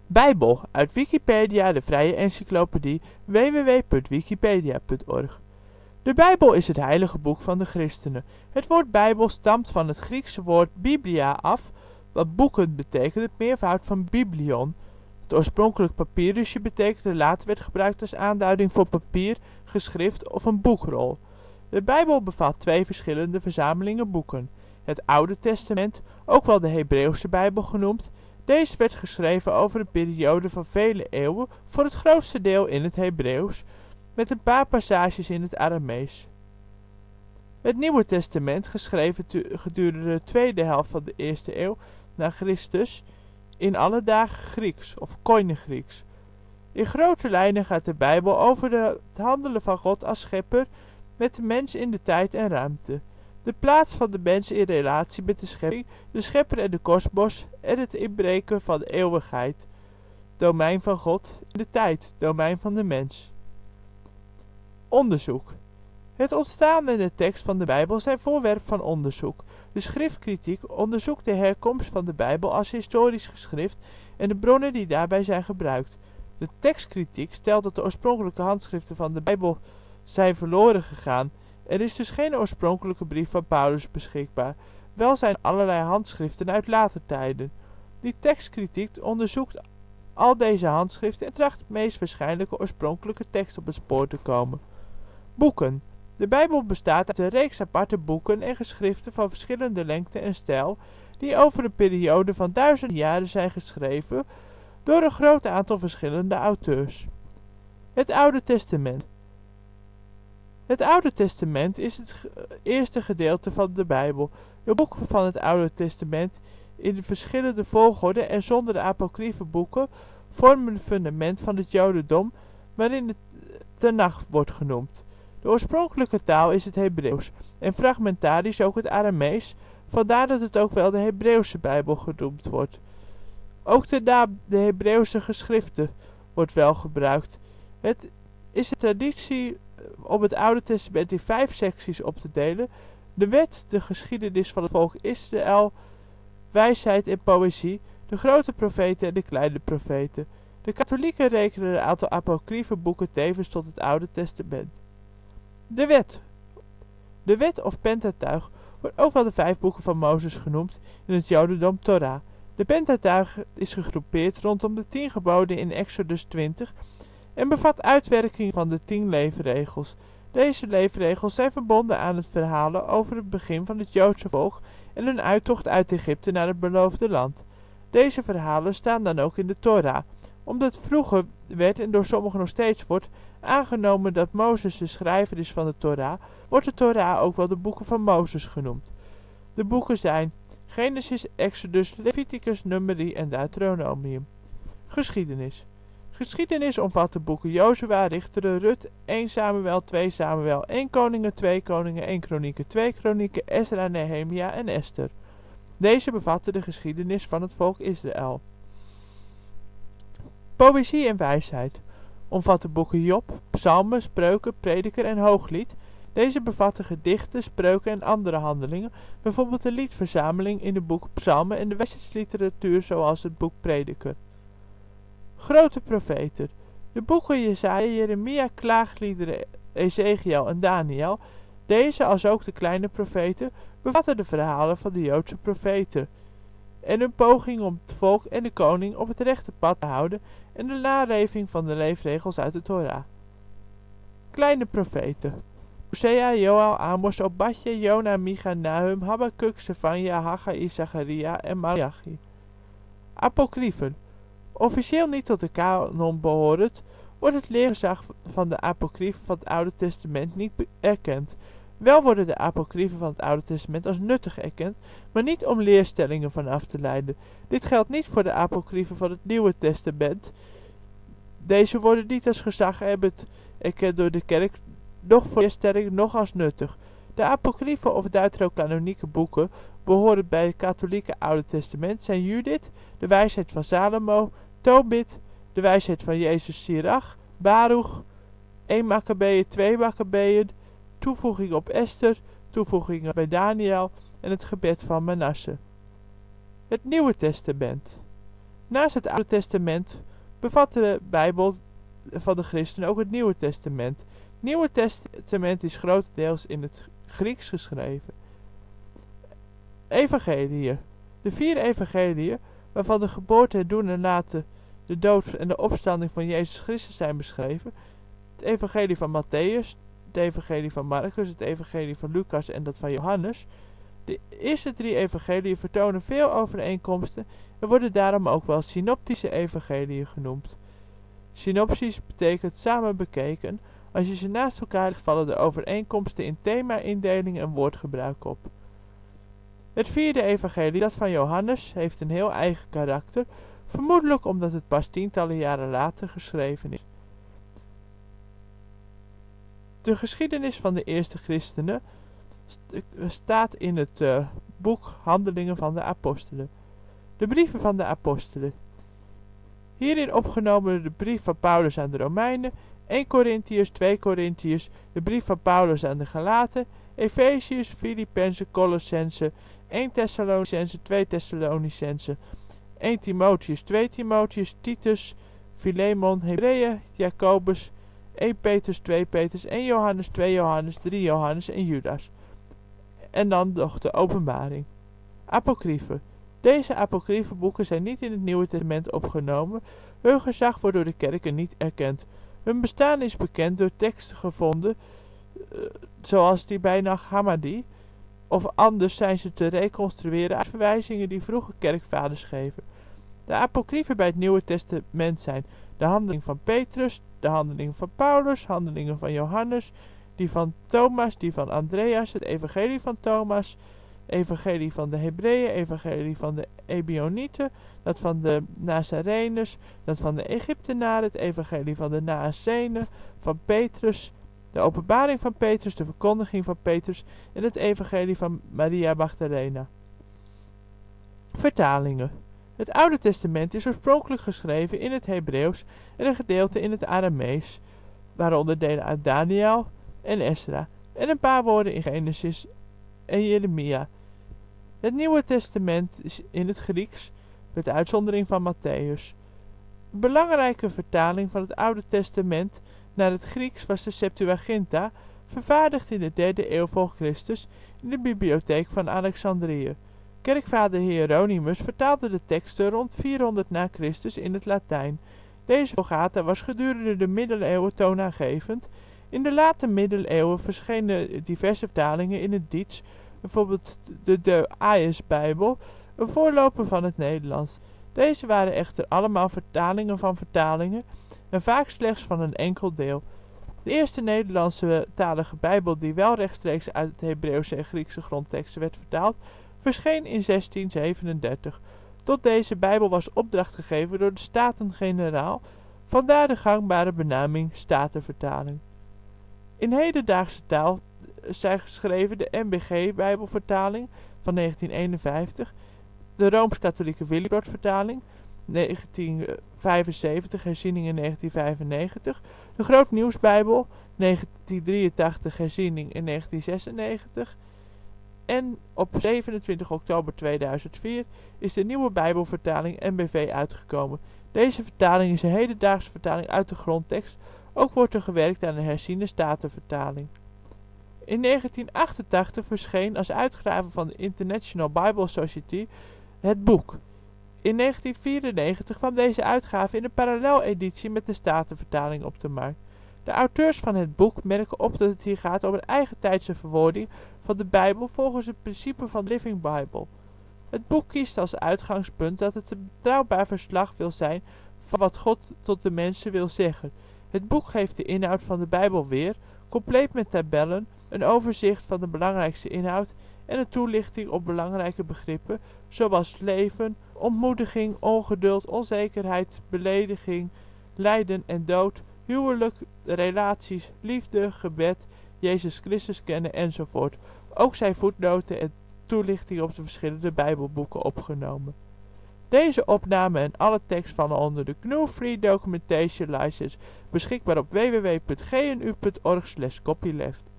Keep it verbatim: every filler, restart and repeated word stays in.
Bijbel, uit Wikipedia, de vrije encyclopedie. w w w punt wikipedia punt org. De Bijbel is het heilige boek van de christenen. Het woord bijbel stamt van het Griekse woord biblia af, wat boeken betekent, het meervoud van biblion. Het oorspronkelijk papyrusje betekende, later werd gebruikt als aanduiding voor papier, geschrift of een boekrol. De Bijbel bevat twee verschillende verzamelingen boeken. Het Oude Testament, ook wel de Hebreeuwse Bijbel genoemd. Deze werd geschreven over een periode van vele eeuwen, voor het grootste deel in het Hebreeuws, met een paar passages in het Aramees. Het Nieuwe Testament, geschreven gedurende de tweede helft van de eerste eeuw na Christus, in alle dagen Grieks of Koine Grieks. In grote lijnen gaat de Bijbel over de, het handelen van God als schepper met de mens in de tijd en ruimte. De plaats van de mens in relatie met de schepping, de schepper en de kosmos en het inbreken van de eeuwigheid. Domein van God in de tijd, domein van de mens. Onderzoek. Het ontstaan en de tekst van de Bijbel zijn voorwerp van onderzoek. De schriftkritiek onderzoekt de herkomst van de Bijbel als historisch geschrift en de bronnen die daarbij zijn gebruikt. De tekstkritiek stelt dat de oorspronkelijke handschriften van de Bijbel zijn verloren gegaan. Er is dus geen oorspronkelijke brief van Paulus beschikbaar. Wel zijn allerlei handschriften uit later tijden. Die tekstkritiek onderzoekt al deze handschriften en tracht de meest waarschijnlijke oorspronkelijke tekst op het spoor te komen. Boeken. De Bijbel bestaat uit een reeks aparte boeken en geschriften van verschillende lengte en stijl, die over een periode van duizenden jaren zijn geschreven door een groot aantal verschillende auteurs. Het Oude Testament. Het Oude Testament is het eerste gedeelte van de Bijbel. De boeken van het Oude Testament in de verschillende volgorde en zonder de apocryfe boeken vormen het fundament van het jodendom, waarin het Tenach wordt genoemd. De oorspronkelijke taal is het Hebreeuws en fragmentarisch ook het Aramees, vandaar dat het ook wel de Hebreeuwse Bijbel genoemd wordt. Ook de naam de Hebreeuwse geschriften wordt wel gebruikt. Het is de traditie om het Oude Testament in vijf secties op te delen: de wet, de geschiedenis van het volk Israël, wijsheid en poëzie, de grote profeten en de kleine profeten. De katholieken rekenen een aantal apocryfe boeken tevens tot het Oude Testament. De wet. De wet of Pentateuch wordt ook wel de vijf boeken van Mozes genoemd, in het jodendom Torah. De Pentateuch is gegroepeerd rondom de tien geboden in Exodus twintig en bevat uitwerking van de tien leefregels. Deze leefregels zijn verbonden aan het verhalen over het begin van het Joodse volk en hun uittocht uit Egypte naar het beloofde land. Deze verhalen staan dan ook in de Torah. Omdat vroeger werd en door sommigen nog steeds wordt aangenomen dat Mozes de schrijver is van de Torah, wordt de Torah ook wel de boeken van Mozes genoemd. De boeken zijn Genesis, Exodus, Leviticus, Numeri en Deuteronomium. Geschiedenis. Geschiedenis omvat de boeken Jozua, Richteren, Rut, één Samuel, twee Samuel, één Koningen, twee Koningen, één Kronieken, twee Kronieken, Ezra, Nehemia en Esther. Deze bevatten de geschiedenis van het volk Israël. Poëzie en wijsheid omvat de boeken Job, Psalmen, Spreuken, Prediker en Hooglied. Deze bevatten gedichten, spreuken en andere handelingen, bijvoorbeeld de liedverzameling in de boek Psalmen en de wijsheidsliteratuur zoals het boek Prediker. Grote profeten. De boeken Jesaja, Jeremia, Klaagliederen, Ezekiel en Daniel, deze als ook de kleine profeten, bevatten de verhalen van de Joodse profeten en hun poging om het volk en de koning op het rechte pad te houden en de naleving van de leefregels uit de Torah. Kleine profeten. Hosea, Joël, Amos, Obadja, Jona, Micha, Nahum, Habakuk, Zefanja, Haggai, Zacharia en Malachi. Apocryfen. Officieel niet tot de kanon behorend, wordt het leergezag van de apocryfen van het Oude Testament niet erkend. Wel worden de apocryfen van het Oude Testament als nuttig erkend, maar niet om leerstellingen van af te leiden. Dit geldt niet voor de apocryfen van het Nieuwe Testament. Deze worden niet als gezaghebbend erkend door de kerk, noch voor leerstelling, noch als nuttig. De apocryfe of deuterocanonieke boeken behorend bij het katholieke Oude Testament zijn Judith, de wijsheid van Salomo, Tobit, de wijsheid van Jezus Sirach, Baruch, één Makkabeeën, twee Makkabeeën, toevoeging op Esther, toevoegingen bij Daniel en het gebed van Manasse. Het Nieuwe Testament. Naast het Oude Testament bevat de Bijbel van de christenen ook het Nieuwe Testament. Het Nieuwe Testament is grotendeels in het Grieks geschreven. Evangeliën. De vier evangeliën, waarvan de geboorte, het doen en laten, de dood en de opstanding van Jezus Christus zijn beschreven. Het evangelie van Mattheüs, het evangelie van Marcus, het evangelie van Lucas en dat van Johannes. De eerste drie evangeliën vertonen veel overeenkomsten en worden daarom ook wel synoptische evangeliën genoemd. Synopsis betekent samen bekeken. Als je ze naast elkaar legt, vallen de overeenkomsten in thema, indeling en woordgebruik op. Het vierde evangelie, dat van Johannes, heeft een heel eigen karakter, vermoedelijk omdat het pas tientallen jaren later geschreven is. De geschiedenis van de eerste christenen staat in het uh, boek Handelingen van de Apostelen. De brieven van de apostelen. Hierin opgenomen de brief van Paulus aan de Romeinen, eerste Korintiërs, tweede Korintiërs, de brief van Paulus aan de Galaten, Efeziërs, Filippenzen, Colossenzen, eerste Thessalonicenzen, tweede Thessalonicenzen, eerste Timotheüs, tweede Timotheüs, Titus, Filemon, Hebreeën, Jacobus, eerste Petrus, tweede Petrus, eerste Johannes, tweede Johannes, derde Johannes en Judas. En dan nog de openbaring. Apocryphen. Deze apocryfe boeken zijn niet in het Nieuwe Testament opgenomen. Hun gezag wordt door de kerken niet erkend. Hun bestaan is bekend door teksten gevonden, uh, zoals die bij Nag Hammadi, of anders zijn ze te reconstrueren uit verwijzingen die vroege kerkvaders geven. De apocryfen bij het Nieuwe Testament zijn de Handelingen van Petrus, de Handelingen van Paulus, Handelingen van Johannes, die van Thomas, die van Andreas, het Evangelie van Thomas, Evangelie van de Hebreeën, Evangelie van de Ebionieten, dat van de Nazareners, dat van de Egyptenaren, het Evangelie van de Naasenen, van Petrus, de Openbaring van Petrus, de Verkondiging van Petrus en het Evangelie van Maria Magdalena. Vertalingen. Het Oude Testament is oorspronkelijk geschreven in het Hebreeuws en een gedeelte in het Aramees, waaronder delen uit Daniël en Esra, en een paar woorden in Genesis en Jeremia. Het Nieuwe Testament is in het Grieks, met uitzondering van Mattheüs. Een belangrijke vertaling van het Oude Testament naar het Grieks was de Septuaginta, vervaardigd in de derde eeuw voor Christus in de bibliotheek van Alexandrië. Kerkvader Hieronymus vertaalde de teksten rond vierhonderd na Christus in het Latijn. Deze Vulgata was gedurende de middeleeuwen toonaangevend. In de late middeleeuwen verschenen diverse vertalingen in het Diets, bijvoorbeeld de De Aes-bijbel, een voorloper van het Nederlands. Deze waren echter allemaal vertalingen van vertalingen en vaak slechts van een enkel deel. De eerste Nederlandse talige bijbel die wel rechtstreeks uit het Hebreeuwse en Griekse grondteksten werd vertaald, verscheen in zestien zevenendertig. Tot deze bijbel was opdracht gegeven door de Staten-Generaal, vandaar de gangbare benaming Statenvertaling. In hedendaagse taal zijn geschreven de N B G-bijbelvertaling van negentien eenenvijftig, de Rooms-Katholieke Willibrord-vertaling negentien vijfenzeventig, herziening in negentien vijfennegentig, de Groot Nieuwsbijbel negentien drieëntachtig, herziening in negentien zesennegentig en op zevenentwintig oktober tweeduizend vier is de nieuwe Bijbelvertaling N B V uitgekomen. Deze vertaling is een hedendaagse vertaling uit de grondtekst, ook wordt er gewerkt aan een herziene Statenvertaling. In negentien achtentachtig verscheen als uitgave van de International Bible Society het boek. In negentien vierennegentig kwam deze uitgave in een paralleleditie met de Statenvertaling op de markt. De auteurs van het boek merken op dat het hier gaat om een eigentijdse verwoording van de Bijbel volgens het principe van Living Bible. Het boek kiest als uitgangspunt dat het een betrouwbaar verslag wil zijn van wat God tot de mensen wil zeggen. Het boek geeft de inhoud van de Bijbel weer, compleet met tabellen, een overzicht van de belangrijkste inhoud en een toelichting op belangrijke begrippen zoals leven, ontmoediging, ongeduld, onzekerheid, belediging, lijden en dood, huwelijk, relaties, liefde, gebed, Jezus Christus kennen enzovoort. Ook zijn voetnoten en toelichting op de verschillende Bijbelboeken opgenomen. Deze opname en alle tekst vallen onder de G N U Free Documentation License, beschikbaar op w w w punt g n u punt org slash copyleft.